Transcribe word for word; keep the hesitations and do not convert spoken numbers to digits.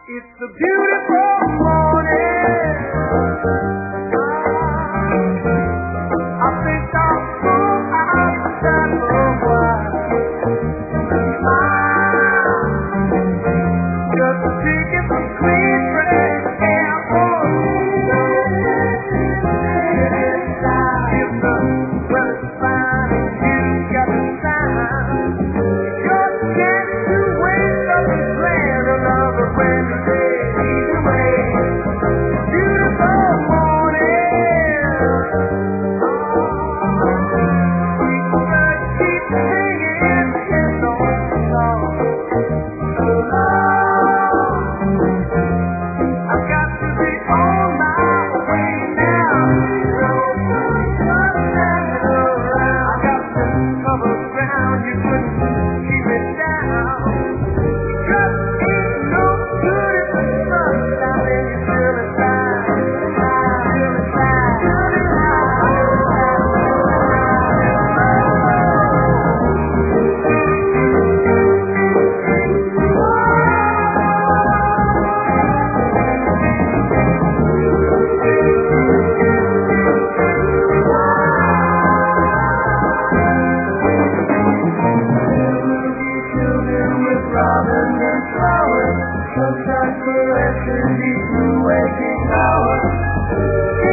It's a beautiful morning. I think I'll go outside for a while. Smile, just taking some clean fresh air. Oh, if the weather's fine and you got the time, your chance to wake up and plan another brand new day. Either way, beautiful morning. Sweet bird keep singing his own song. So long, I've got to be on my way now. No sun shining around. I got to cover ground you couldn't keep it down. Just ain't no good if the sun's out and you feel it fine. Feel it fine. Feel it children with robins and flowers, sunshine caresses each new waking hour.